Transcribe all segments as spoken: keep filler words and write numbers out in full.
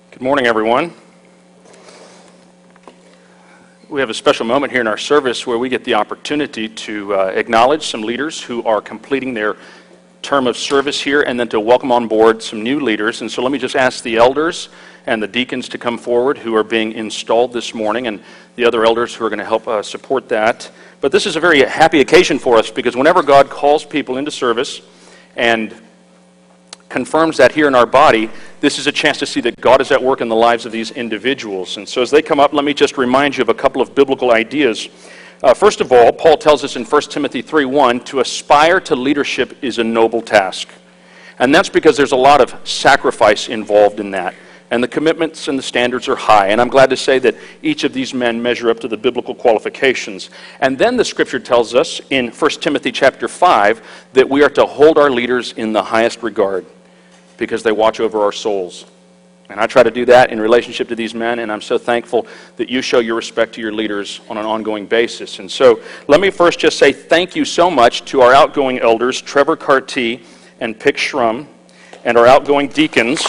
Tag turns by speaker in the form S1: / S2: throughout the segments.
S1: Good morning, everyone. We have a special moment here in our service where we get the opportunity to uh, acknowledge some leaders who are completing their term of service here and then to welcome on board some new leaders. And so let me just ask the elders and the deacons to come forward who are being installed this morning and the other elders who are going to help uh, support that. But this is a very happy occasion for us because whenever God calls people into service and confirms that here in our body, this is a chance to see that God is at work in the lives of these individuals. And so as they come up, let me just remind you of a couple of biblical ideas. Uh, first of all, Paul tells us in First Timothy three one, to aspire to leadership is a noble task. And that's because there's a lot of sacrifice involved in that. And the commitments and the standards are high. And I'm glad to say that each of these men measure up to the biblical qualifications. And then the scripture tells us in First Timothy chapter five that we are to hold our leaders in the highest regard, because they watch over our souls. And I try to do that in relationship to these men, and I'm so thankful that you show your respect to your leaders on an ongoing basis. And so let me first just say thank you so much to our outgoing elders, Trevor Carty and Pick Shrum, and our outgoing deacons.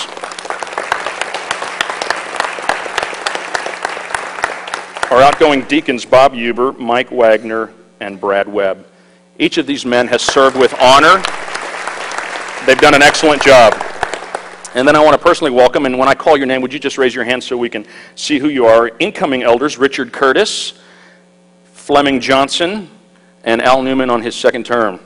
S1: Our outgoing deacons, Bob Huber, Mike Wagner, and Brad Webb. Each of these men has served with honor. They've done an excellent job. And then I want to personally welcome, and when I call your name, would you just raise your hand so we can see who you are? Incoming elders, Richard Curtis, Fleming Johnson, and Al Newman on his second term.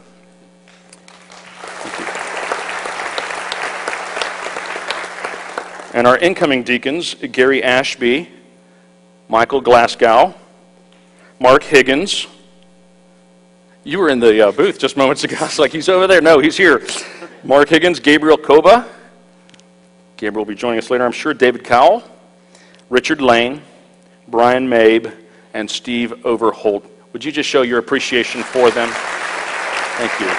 S1: And our incoming deacons, Gary Ashby, Michael Glasgow, Mark Higgins. You were in the uh, booth just moments ago. I was like, he's over there. No, he's here. Mark Higgins, Gabriel Koba. Gabriel will be joining us later, I'm sure. David Cowell, Richard Lane, Brian Mabe, and Steve Overholt. Would you just show your appreciation for them? Thank you.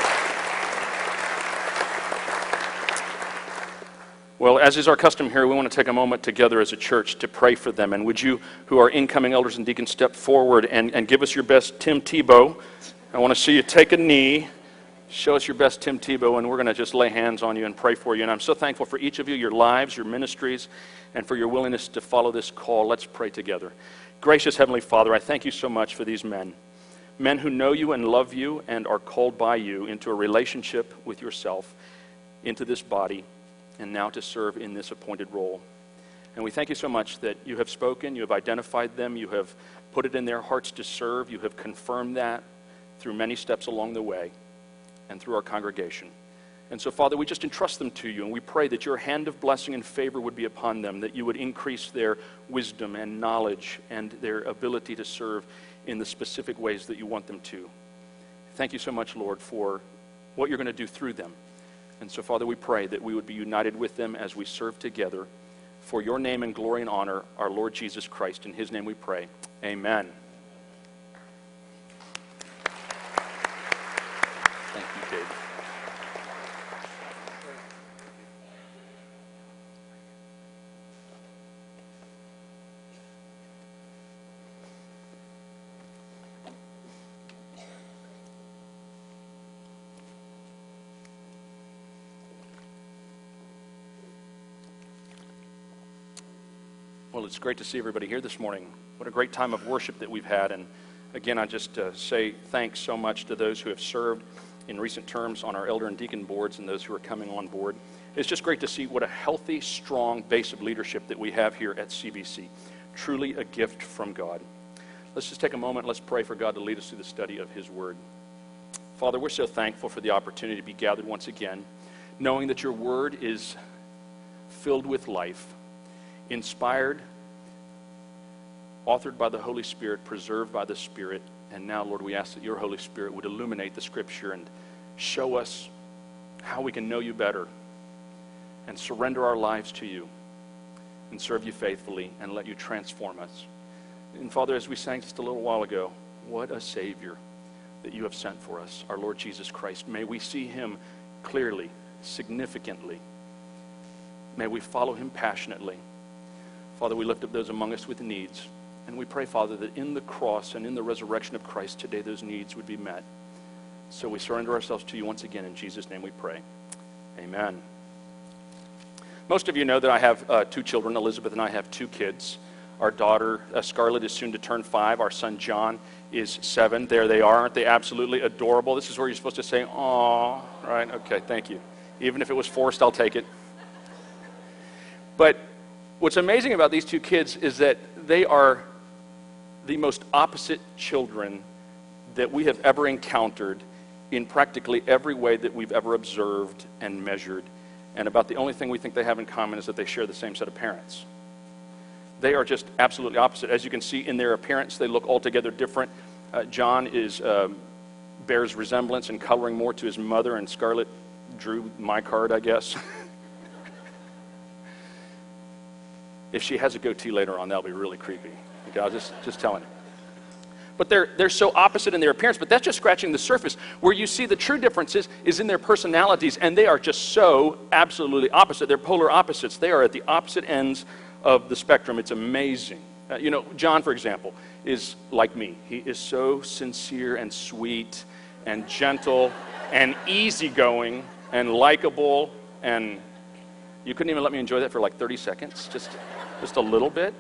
S1: Well, as is our custom here, we want to take a moment together as a church to pray for them. And would you, who are incoming elders and deacons, step forward and, and give us your best. Tim Tebow, I want to see you take a knee. Show us your best, Tim Tebow, and we're going to just lay hands on you and pray for you. And I'm so thankful for each of you, your lives, your ministries, and for your willingness to follow this call. Let's pray together. Gracious Heavenly Father, I thank you so much for these men. Men who know you and love you and are called by you into a relationship with yourself, into this body, and now to serve in this appointed role. And we thank you so much that you have spoken, you have identified them, you have put it in their hearts to serve, you have confirmed that through many steps along the way, and through our congregation. And so, Father, we just entrust them to you, and we pray that your hand of blessing and favor would be upon them, that you would increase their wisdom and knowledge and their ability to serve in the specific ways that you want them to. Thank you so much, Lord, for what you're going to do through them. And so, Father, we pray that we would be united with them as we serve together for your name and glory and honor, our Lord Jesus Christ. In his name we pray. Amen. Thank you, Dave. Well, it's great to see everybody here this morning. What a great time of worship that we've had. And again, I just uh, say thanks so much to those who have served in recent terms on our elder and deacon boards and those who are coming on board. It's just great to see what a healthy, strong base of leadership that we have here at C B C. Truly a gift from God. Let's just take a moment. Let's pray for God to lead us through the study of his word. Father, we're so thankful for the opportunity to be gathered once again, knowing that your word is filled with life, inspired, authored by the Holy Spirit, preserved by the Spirit. And now, Lord, we ask that your Holy Spirit would illuminate the Scripture and show us how we can know you better and surrender our lives to you and serve you faithfully and let you transform us. And Father, as we sang just a little while ago, what a Savior that you have sent for us, our Lord Jesus Christ. May we see him clearly, significantly. May we follow him passionately. Father, we lift up those among us with needs. And we pray, Father, that in the cross and in the resurrection of Christ today, those needs would be met. So we surrender ourselves to you once again. In Jesus' name we pray. Amen. Most of you know that I have uh, two children. Elizabeth and I have two kids. Our daughter, uh, Scarlett, is soon to turn five. Our son, John, is seven. There they are. Aren't they absolutely adorable? This is where you're supposed to say, "Aw," right? Okay, thank you. Even if it was forced, I'll take it. But what's amazing about these two kids is that they are the most opposite children that we have ever encountered in practically every way that we've ever observed and measured. And about the only thing we think they have in common is that they share the same set of parents. They are just absolutely opposite. As you can see in their appearance, they look altogether different. Uh, John is um, bears resemblance and coloring more to his mother, and Scarlett drew my card, I guess. If she has a goatee later on, that'll be really creepy. Okay, I'll just, just telling you. But they're, they're so opposite in their appearance, but that's just scratching the surface. Where you see the true differences is in their personalities, and they are just so absolutely opposite. They're polar opposites. They are at the opposite ends of the spectrum. It's amazing. Uh, you know, John, for example, is like me. He is so sincere and sweet and gentle and easygoing and likable, and you couldn't even let me enjoy that for like thirty seconds, just, just a little bit.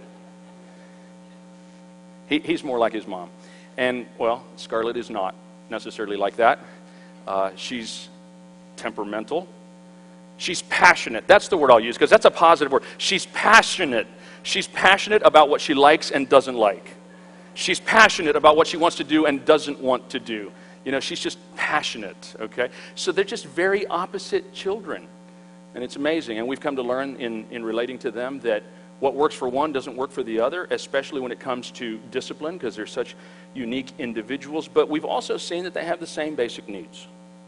S1: He, he's more like his mom. And, well, Scarlett is not necessarily like that. Uh, she's temperamental. She's passionate. That's the word I'll use, because that's a positive word. She's passionate. She's passionate about what she likes and doesn't like. She's passionate about what she wants to do and doesn't want to do. You know, she's just passionate, okay? So they're just very opposite children. And it's amazing. And we've come to learn in, in relating to them that what works for one doesn't work for the other, especially when it comes to discipline, because they're such unique individuals. But we've also seen that they have the same basic needs.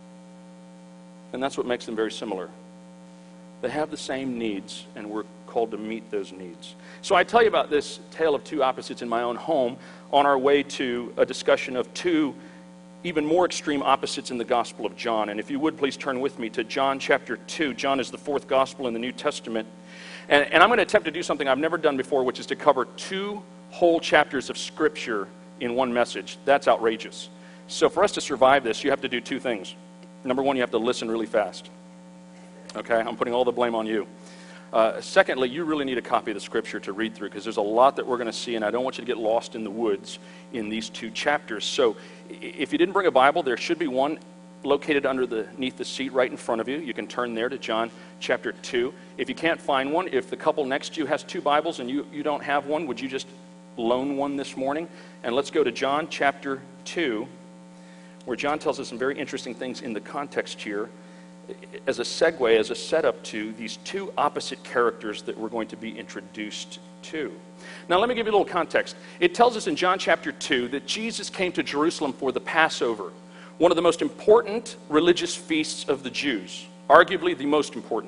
S1: And that's what makes them very similar. They have the same needs, and we're called to meet those needs. So I tell you about this tale of two opposites in my own home on our way to a discussion of two even more extreme opposites in the Gospel of John. And if you would, please turn with me to John chapter two. John is the fourth Gospel in the New Testament. And, and I'm going to attempt to do something I've never done before, which is to cover two whole chapters of Scripture in one message. That's outrageous. So for us to survive this, you have to do two things. Number one, you have to listen really fast. Okay, I'm putting all the blame on you. Uh, secondly, you really need a copy of the Scripture to read through, because there's a lot that we're going to see, and I don't want you to get lost in the woods in these two chapters. So if you didn't bring a Bible, there should be one located underneath the seat right in front of you. You can turn there to John chapter two. If you can't find one, if the couple next to you has two Bibles and you, you don't have one, would you just loan one this morning? And let's go to John chapter two, where John tells us some very interesting things in the context here as a segue, as a setup to these two opposite characters that we're going to be introduced to. Now let me give you a little context. It tells us in John chapter two that Jesus came to Jerusalem for the Passover, one of the most important religious feasts of the Jews, arguably the most important.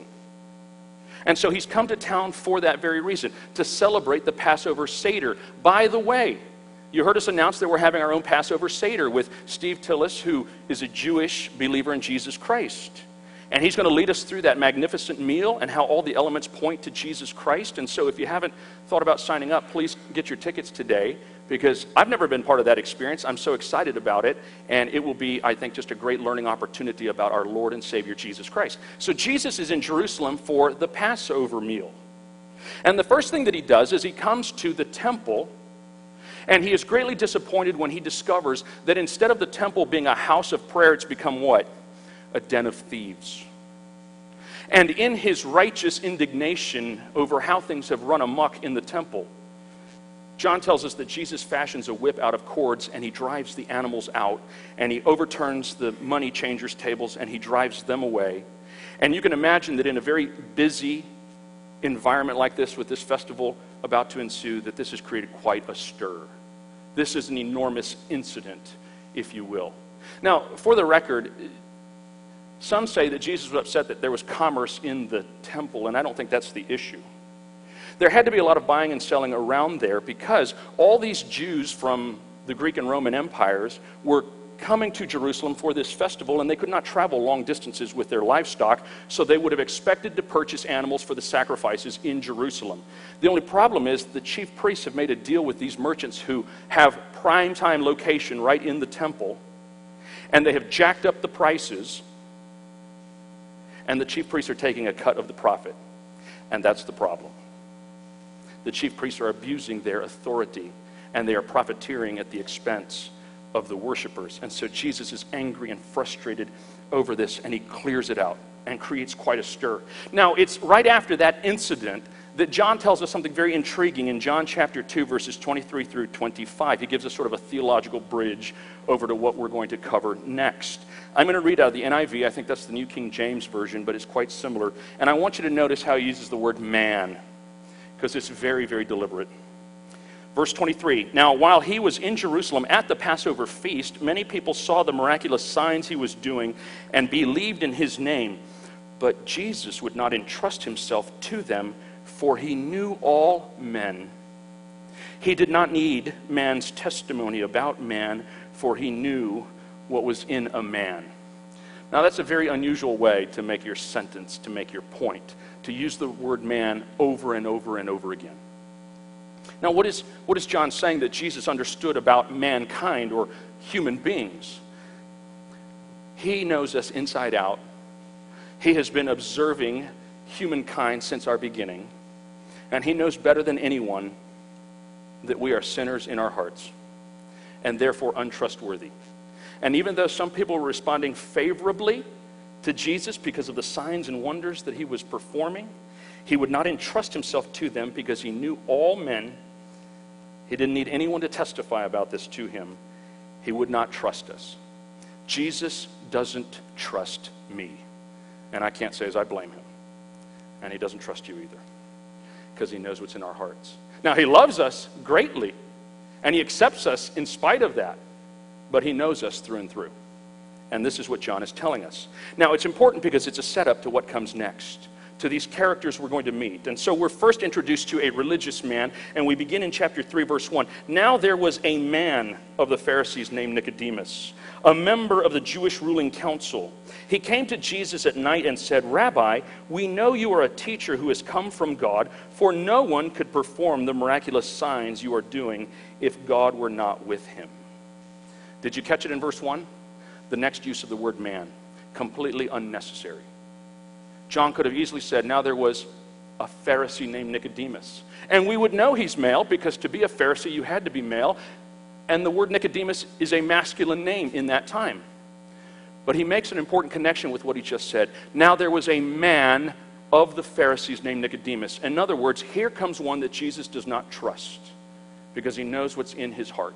S1: And so he's come to town for that very reason, to celebrate the Passover Seder. By the way, you heard us announce that we're having our own Passover Seder with Steve Tillis, who is a Jewish believer in Jesus Christ. And he's going to lead us through that magnificent meal and how all the elements point to Jesus Christ. And so if you haven't thought about signing up, please get your tickets today, because I've never been part of that experience. I'm so excited about it, and it will be, I think, just a great learning opportunity about our Lord and Savior Jesus Christ. So Jesus is in Jerusalem for the Passover meal. And the first thing that he does is he comes to the temple, and he is greatly disappointed when he discovers that instead of the temple being a house of prayer, it's become what? A den of thieves. And in his righteous indignation over how things have run amok in the temple, John tells us that Jesus fashions a whip out of cords, and he drives the animals out, and he overturns the money changers' tables, and he drives them away. And you can imagine that in a very busy environment like this, with this festival about to ensue, that this has created quite a stir. This is an enormous incident, if you will. Now, for the record, some say that Jesus was upset that there was commerce in the temple, and I don't think that's the issue. There had to be a lot of buying and selling around there, because all these Jews from the Greek and Roman empires were coming to Jerusalem for this festival, and they could not travel long distances with their livestock, so they would have expected to purchase animals for the sacrifices in Jerusalem. The only problem is the chief priests have made a deal with these merchants who have prime time location right in the temple, and they have jacked up the prices, and the chief priests are taking a cut of the profit. And that's the problem. The chief priests are abusing their authority, and they are profiteering at the expense of the worshipers. And so Jesus is angry and frustrated over this, and he clears it out and creates quite a stir. Now, it's right after that incident that John tells us something very intriguing in John chapter two, verses twenty-three through twenty-five. He gives us sort of a theological bridge over to what we're going to cover next. I'm going to read out of the N I V. I think that's the New King James Version, but it's quite similar. And I want you to notice how he uses the word man, because it's very, very deliberate. Verse twenty-three, now while he was in Jerusalem at the Passover feast, many people saw the miraculous signs he was doing and believed in his name. But Jesus would not entrust himself to them, for he knew all men. He did not need man's testimony about man, for he knew what was in a man. Now that's a very unusual way to make your sentence, to make your point, to use the word man over and over and over again. Now what is, what is John saying that Jesus understood about mankind or human beings? He knows us inside out. He has been observing humankind since our beginning. And he knows better than anyone that we are sinners in our hearts and therefore untrustworthy. And even though some people were responding favorably to Jesus because of the signs and wonders that he was performing, he would not entrust himself to them because he knew all men. He didn't need anyone to testify about this to him. He would not trust us. Jesus doesn't trust me. And I can't say as I blame him. And he doesn't trust you either, because he knows what's in our hearts. Now, he loves us greatly, and he accepts us in spite of that, but he knows us through and through. And this is what John is telling us. Now, it's important because it's a setup to what comes next, to these characters we're going to meet. And so we're first introduced to a religious man, and we begin in chapter three, verse one. Now there was a man of the Pharisees named Nicodemus, a member of the Jewish ruling council. He came to Jesus at night and said, Rabbi, we know you are a teacher who has come from God, for no one could perform the miraculous signs you are doing if God were not with him. Did you catch it in verse one? The next use of the word man, completely unnecessary. John could have easily said, now there was a Pharisee named Nicodemus. And we would know he's male, because to be a Pharisee you had to be male. And the word Nicodemus is a masculine name in that time. But he makes an important connection with what he just said. Now there was a man of the Pharisees named Nicodemus. In other words, here comes one that Jesus does not trust, because he knows what's in his heart.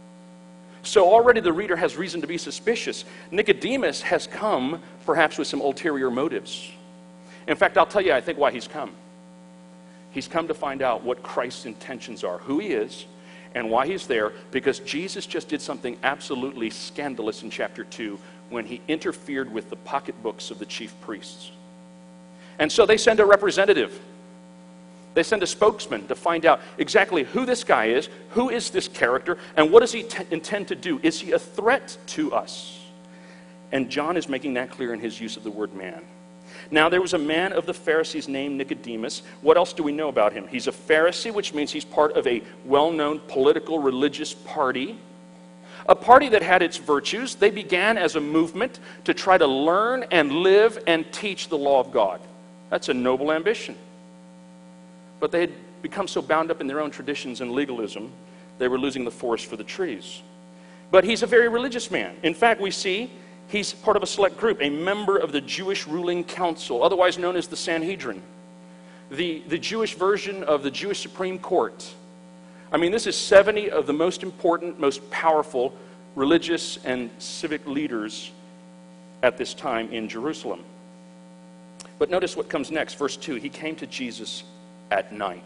S1: So already the reader has reason to be suspicious. Nicodemus has come perhaps with some ulterior motives. In fact, I'll tell you, I think, why he's come. He's come to find out what Christ's intentions are, who he is, and why he's there, because Jesus just did something absolutely scandalous in chapter two when he interfered with the pocketbooks of the chief priests. And so they send a representative. They send a spokesman to find out exactly who this guy is, who is this character, and what does he t- intend to do? Is he a threat to us? And John is making that clear in his use of the word man. Now there was a man of the Pharisees named Nicodemus. What else do we know about him? He's a Pharisee, which means he's part of a well-known political religious party. A party that had its virtues. They began as a movement to try to learn and live and teach the law of God. That's a noble ambition. But they had become so bound up in their own traditions and legalism, they were losing the forest for the trees. But he's a very religious man. In fact, we see he's part of a select group, a member of the Jewish ruling council, otherwise known as the Sanhedrin, the, the Jewish version of the Jewish Supreme Court. I mean, this is seventy of the most important, most powerful religious and civic leaders at this time in Jerusalem. But notice what comes next, verse two. He came to Jesus at night.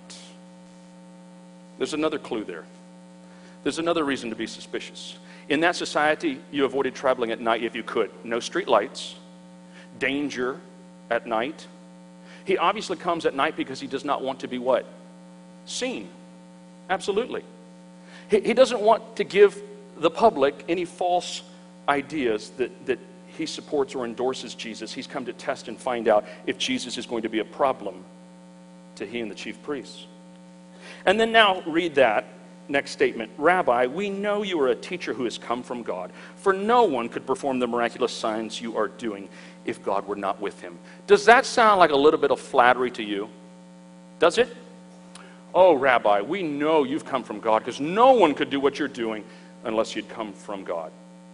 S1: There's another clue there. There's another reason to be suspicious. In that society, you avoided traveling at night if you could. No street lights, danger at night. He obviously comes at night because he does not want to be what? Seen. Absolutely. He, he doesn't want to give the public any false ideas that, that he supports or endorses Jesus. He's come to test and find out if Jesus is going to be a problem to he and the chief priests. And then now read that next statement. Rabbi, we know you are a teacher who has come from God, for no one could perform the miraculous signs you are doing if God were not with him. Does that sound like a little bit of flattery to you? Does it? Oh, Rabbi, we know you've come from God because no one could do what you're doing unless you'd come from God.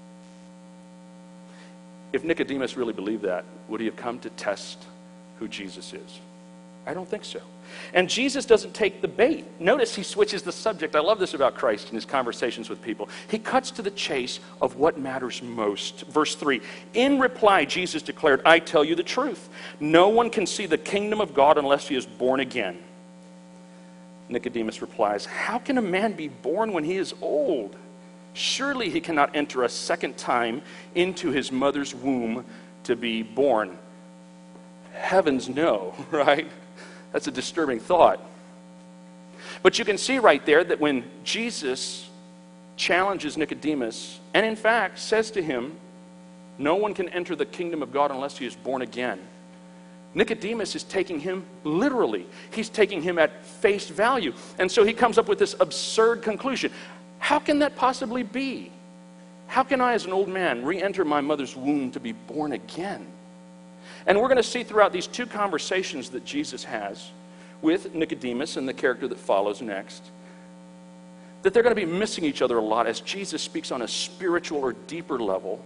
S1: If Nicodemus really believed that, would he have come to test who Jesus is? I don't think so. And Jesus doesn't take the bait. Notice he switches the subject. I love this about Christ in his conversations with people. He cuts to the chase of what matters most. Verse three, in reply, Jesus declared, I tell you the truth. No one can see the kingdom of God unless he is born again. Nicodemus replies, how can a man be born when he is old? Surely he cannot enter a second time into his mother's womb to be born. Heavens no, right? That's a disturbing thought. But you can see right there that when Jesus challenges Nicodemus, and in fact says to him, no one can enter the kingdom of God unless he is born again, Nicodemus is taking him literally. He's taking him at face value. And so he comes up with this absurd conclusion. How can that possibly be? How can I, as an old man, re-enter my mother's womb to be born again? And we're going to see throughout these two conversations that Jesus has with Nicodemus and the character that follows next, that they're going to be missing each other a lot as Jesus speaks on a spiritual or deeper level,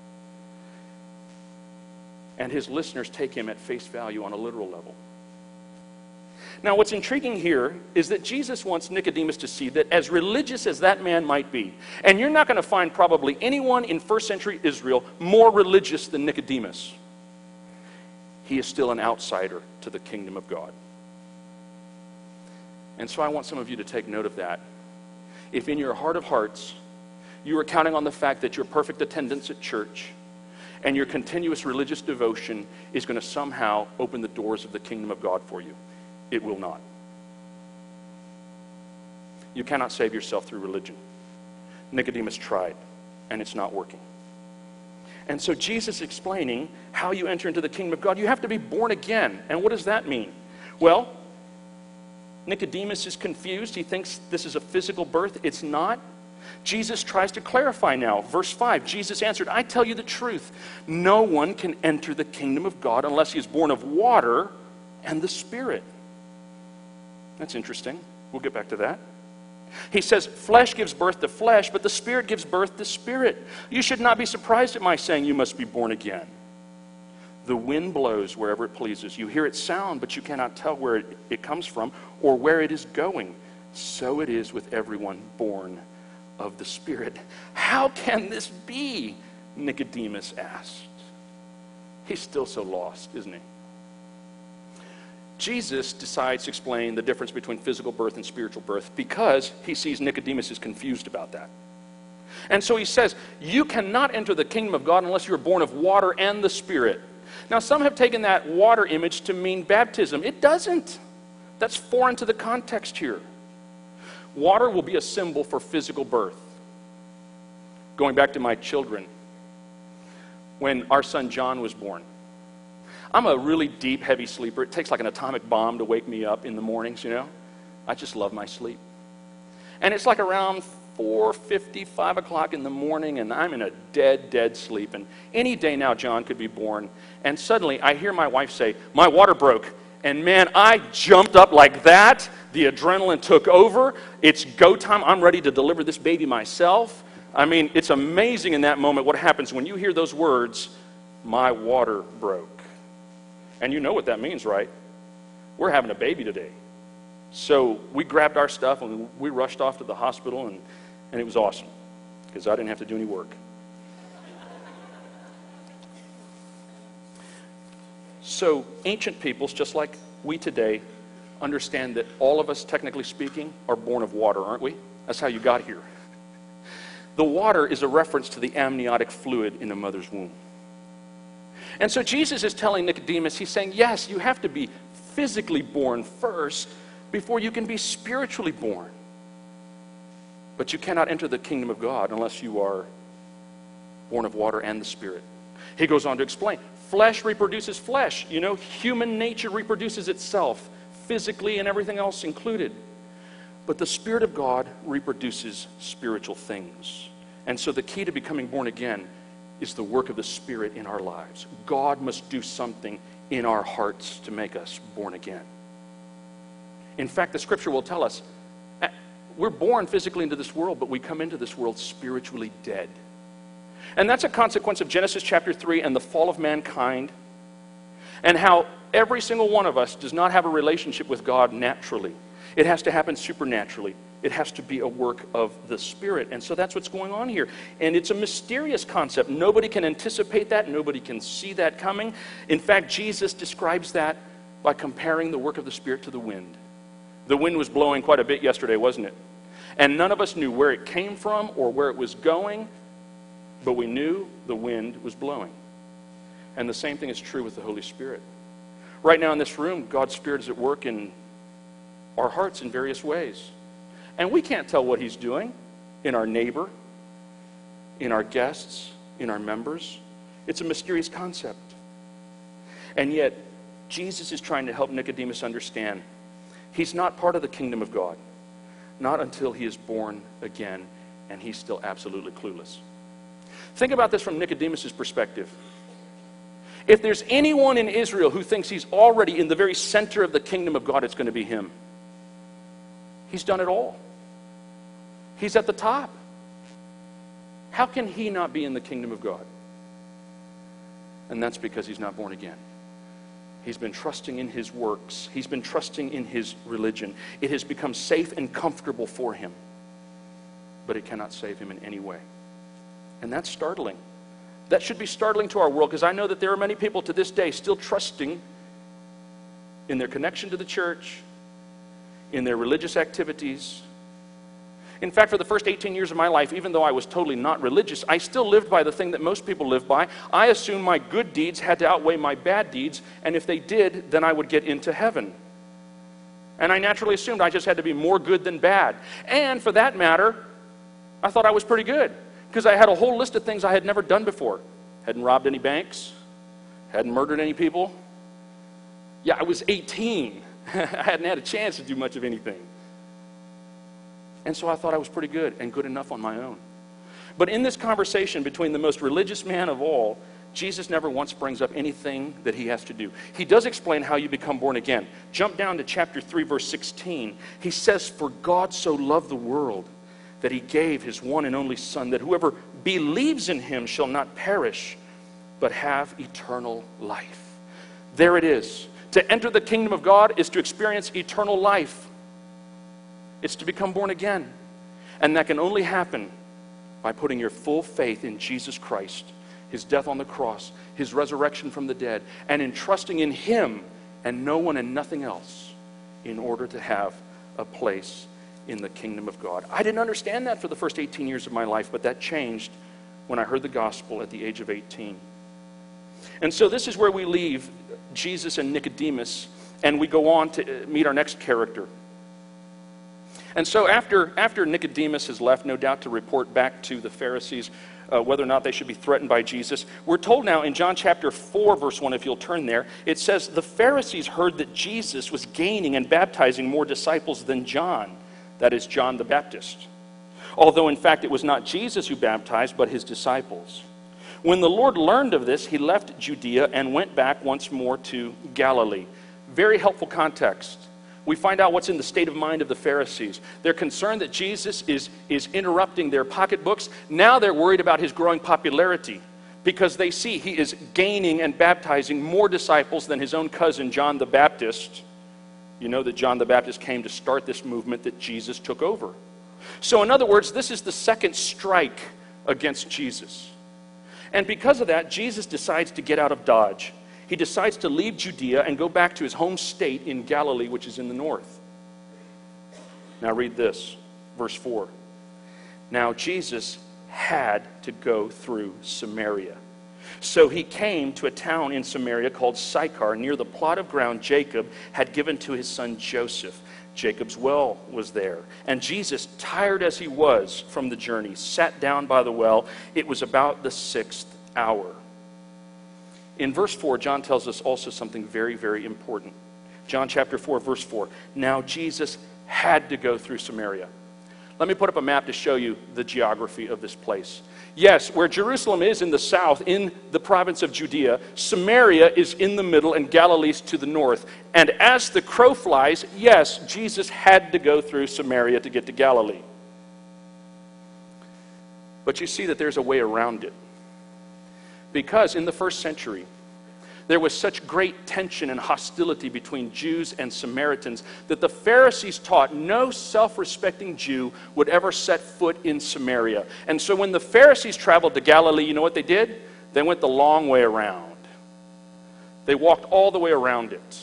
S1: and his listeners take him at face value on a literal level. Now, what's intriguing here is that Jesus wants Nicodemus to see that as religious as that man might be, and you're not going to find probably anyone in first century Israel more religious than Nicodemus, he is still an outsider to the kingdom of God. And so I want some of you to take note of that. If in your heart of hearts, you are counting on the fact that your perfect attendance at church and your continuous religious devotion is going to somehow open the doors of the kingdom of God for you, it will not. You cannot save yourself through religion. Nicodemus tried, and it's not working. And so Jesus is explaining how you enter into the kingdom of God. You have to be born again. And what does that mean? Well, Nicodemus is confused. He thinks this is a physical birth. It's not. Jesus tries to clarify now. Verse five, Jesus answered, I tell you the truth. No one can enter the kingdom of God unless he is born of water and the Spirit. That's interesting. We'll get back to that. He says, flesh gives birth to flesh, but the Spirit gives birth to spirit. You should not be surprised at my saying you must be born again. The wind blows wherever it pleases. You hear its sound, but you cannot tell where it, it comes from or where it is going. So it is with everyone born of the Spirit. How can this be? Nicodemus asked. He's still so lost, isn't he? Jesus decides to explain the difference between physical birth and spiritual birth because he sees Nicodemus is confused about that. And so he says, you cannot enter the kingdom of God unless you are born of water and the Spirit. Now, some have taken that water image to mean baptism. It doesn't. That's foreign to the context here. Water will be a symbol for physical birth. Going back to my children, when our son John was born, I'm a really deep, heavy sleeper. It takes like an atomic bomb to wake me up in the mornings, you know. I just love my sleep. And it's like around four fifty, five o'clock in the morning, and I'm in a dead, dead sleep. And any day now, John could be born. And suddenly, I hear my wife say, my water broke. And man, I jumped up like that. The adrenaline took over. It's go time. I'm ready to deliver this baby myself. I mean, it's amazing in that moment what happens when you hear those words, my water broke. And you know what that means, right? We're having a baby today. So we grabbed our stuff and we rushed off to the hospital, and, and it was awesome because I didn't have to do any work. So ancient peoples, just like we today, understand that all of us, technically speaking, are born of water, aren't we? That's how you got here. The water is a reference to the amniotic fluid in a mother's womb. And so Jesus is telling Nicodemus, he's saying, yes, you have to be physically born first before you can be spiritually born. But you cannot enter the kingdom of God unless you are born of water and the Spirit. He goes on to explain, flesh reproduces flesh. You know, human nature reproduces itself, physically and everything else included. But the Spirit of God reproduces spiritual things. And so the key to becoming born again is the work of the Spirit in our lives. God must do something in our hearts to make us born again. In fact, the scripture will tell us, we're born physically into this world, but we come into this world spiritually dead. And that's a consequence of Genesis chapter three and the fall of mankind, and how every single one of us does not have a relationship with God naturally. It has to happen supernaturally. It has to be a work of the Spirit. And so that's what's going on here. And it's a mysterious concept. Nobody can anticipate that. Nobody can see that coming. In fact, Jesus describes that by comparing the work of the Spirit to the wind. The wind was blowing quite a bit yesterday, wasn't it? And none of us knew where it came from or where it was going, but we knew the wind was blowing. And the same thing is true with the Holy Spirit. Right now in this room, God's Spirit is at work in our hearts in various ways. And we can't tell what He's doing in our neighbor, in our guests, in our members. It's a mysterious concept. And yet, Jesus is trying to help Nicodemus understand he's not part of the kingdom of God, not until he is born again, and he's still absolutely clueless. Think about this from Nicodemus' perspective. If there's anyone in Israel who thinks he's already in the very center of the kingdom of God, it's going to be him. He's done it all. He's at the top. How can he not be in the kingdom of God? And that's because he's not born again. He's been trusting in his works. He's been trusting in his religion. It has become safe and comfortable for him, but it cannot save him in any way. And that's startling. That should be startling to our world, because I know that there are many people to this day still trusting in their connection to the church, in their religious activities. In fact, for the first eighteen years of my life, even though I was totally not religious, I still lived by the thing that most people live by. I assumed my good deeds had to outweigh my bad deeds, and if they did, then I would get into heaven. And I naturally assumed I just had to be more good than bad. And for that matter, I thought I was pretty good, because I had a whole list of things I had never done before. Hadn't robbed any banks, hadn't murdered any people. Yeah, I was eighteen. I hadn't had a chance to do much of anything. And so I thought I was pretty good and good enough on my own. But in this conversation between the most religious man of all, Jesus never once brings up anything that he has to do. He does explain how you become born again. Jump down to chapter three, verse sixteen. He says, "For God so loved the world that he gave his one and only Son, that whoever believes in him shall not perish, but have eternal life." There it is. To enter the kingdom of God is to experience eternal life. It's to become born again. And that can only happen by putting your full faith in Jesus Christ, his death on the cross, his resurrection from the dead, and in trusting in him and no one and nothing else in order to have a place in the kingdom of God. I didn't understand that for the first eighteen years of my life, but that changed when I heard the gospel at the age of eighteen. And so this is where we leave Jesus and Nicodemus, and we go on to meet our next character. And so after, after Nicodemus has left, no doubt to report back to the Pharisees uh, whether or not they should be threatened by Jesus, we're told now in John chapter four, verse one, if you'll turn there, it says, "The Pharisees heard that Jesus was gaining and baptizing more disciples than John," that is, John the Baptist. Although, in fact, it was not Jesus who baptized, but his disciples. When the Lord learned of this, he left Judea and went back once more to Galilee. Very helpful context. We find out what's in the state of mind of the Pharisees. They're concerned that Jesus is, is interrupting their pocketbooks. Now they're worried about his growing popularity, because they see he is gaining and baptizing more disciples than his own cousin, John the Baptist. You know that John the Baptist came to start this movement that Jesus took over. So in other words, this is the second strike against Jesus. And because of that, Jesus decides to get out of Dodge. He decides to leave Judea and go back to his home state in Galilee, which is in the north. Now read this, verse four. "Now Jesus had to go through Samaria. So he came to a town in Samaria called Sychar, near the plot of ground Jacob had given to his son Joseph. Jacob's well was there. And Jesus, tired as he was from the journey, sat down by the well. It was about the sixth hour." In verse four, John tells us also something very, very important. John chapter four, verse four. "Now Jesus had to go through Samaria." Let me put up a map to show you the geography of this place. Yes, where Jerusalem is in the south, in the province of Judea, Samaria is in the middle and Galilee's to the north. And as the crow flies, yes, Jesus had to go through Samaria to get to Galilee. But you see that there's a way around it. Because in the first century, there was such great tension and hostility between Jews and Samaritans that the Pharisees taught no self-respecting Jew would ever set foot in Samaria. And so when the Pharisees traveled to Galilee, you know what they did? They went the long way around. They walked all the way around it.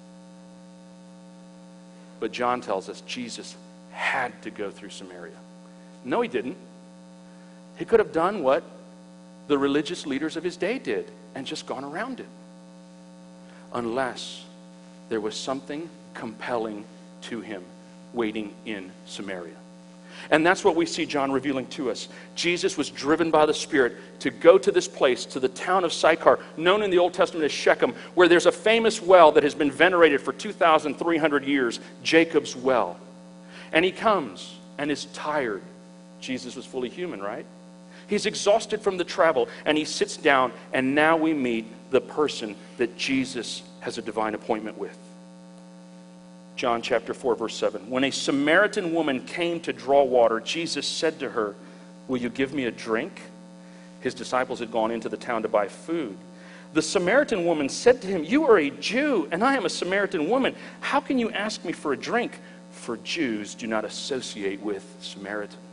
S1: But John tells us Jesus had to go through Samaria. No, he didn't. He could have done what the religious leaders of his day did and just gone around it. Unless there was something compelling to him waiting in Samaria. And that's what we see John revealing to us. Jesus was driven by the Spirit to go to this place, to the town of Sychar, known in the Old Testament as Shechem, where there's a famous well that has been venerated for two thousand three hundred years, Jacob's well. And he comes and is tired. Jesus was fully human, right? He's exhausted from the travel, and he sits down, and now we meet the person that Jesus has a divine appointment with. John chapter four, verse seven. When a Samaritan woman came to draw water, Jesus said to her, "Will you give me a drink?" His disciples had gone into the town to buy food. The Samaritan woman said to him, "You are a Jew, and I am a Samaritan woman. How can you ask me for a drink?" For Jews do not associate with Samaritans.